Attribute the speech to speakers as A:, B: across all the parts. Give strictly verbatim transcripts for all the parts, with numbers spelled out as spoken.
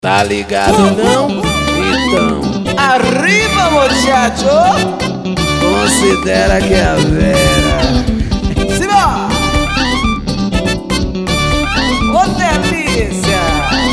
A: Tá ligado não? Então,
B: arriba, muchacho!
A: Considera que é a Vera.
B: Simbora! Ô delícia!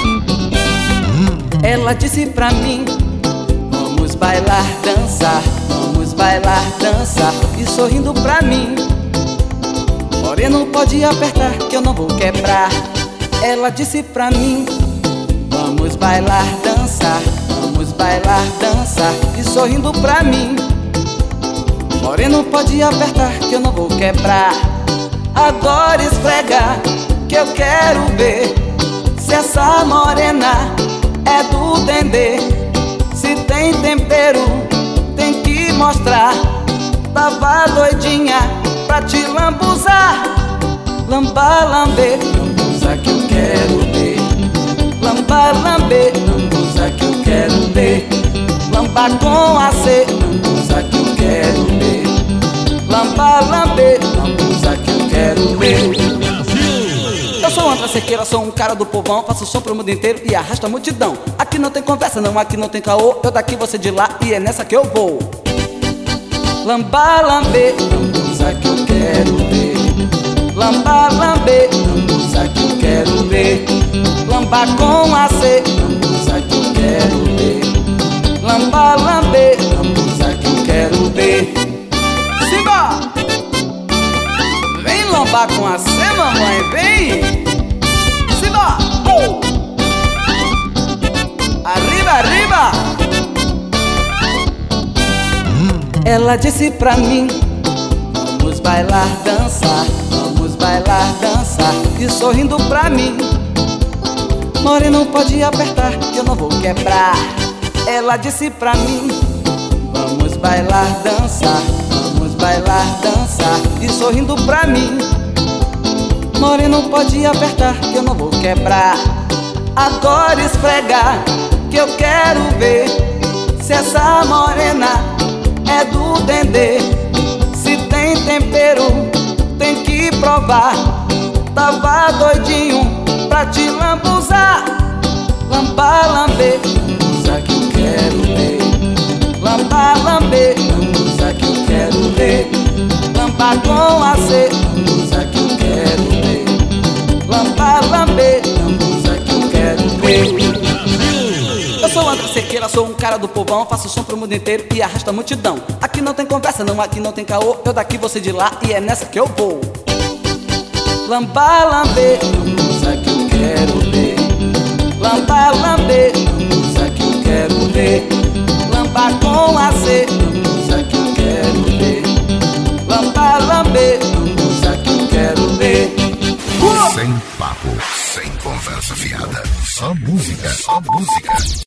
B: Ela disse pra mim: vamos bailar, dançar, vamos bailar, dançar. E sorrindo pra mim: moreno, pode apertar que eu não vou quebrar. Ela disse pra mim: vamos bailar, dançar, vamos bailar, dançar. E sorrindo pra mim: moreno, pode apertar que eu não vou quebrar. Agora esfrega que eu quero ver se essa morena é do dendê. Se tem tempero, tem que mostrar. Tava doidinha pra te lambuzar. Lamba, lambe, lambuza que eu quero ver. Lamba, lambe, lambuza que eu quero ver. Lamba com a C, lambuza que eu quero ver. Lamba, lambe, lambuza que eu quero ver. Eu sou André Sequeira, sou um cara do povão. Faço som pro mundo inteiro e arrasto a multidão. Aqui não tem conversa não, aqui não tem caô. Eu daqui, você de lá e é nessa que eu vou. Lamba, lambe, lambuza que eu quero ver. Lamba, lambe, lambuza que eu quero ver. Lamba com a C, lambuza que eu quero ver. Lamba, lambe, lambuza que eu quero ver. Simba! Vem lambar com a C, mamãe, vem! Simba! Uh! Arriba, arriba! Ela disse pra mim: vamos bailar, dançar, vamos bailar, dançar. E sorrindo pra mim: moreno, pode apertar que eu não vou quebrar. Ela disse pra mim: vamos bailar, dançar, vamos bailar, dançar. E sorrindo pra mim: moreno, pode apertar que eu não vou quebrar. Agora esfregar que eu quero ver se essa morena é do dendê. Se tem tempero, tem que provar. Tava doidinho pra te lambuzar. Lamba, lambe, lambuza que eu quero ver. Lamba, lambe, lambuza que eu quero ver. Lamba com a C, lambuza que eu quero ver. Lamba, lambe, lambuza que eu quero ver. Eu sou André Sequeira, sou um cara do povão. Faço som pro mundo inteiro e arrasto a multidão. Aqui não tem conversa não, aqui não tem caô. Eu daqui, você de lá e é nessa que eu vou. Lamba, lambe, lambuza que eu quero ver. Lamba, lambe, lambuza que eu quero ver. Lamba com a C, lambuza que eu quero ver. Lamba, lambe, lambuza que eu quero ver.
C: Sem papo, sem conversa fiada, só música, só música.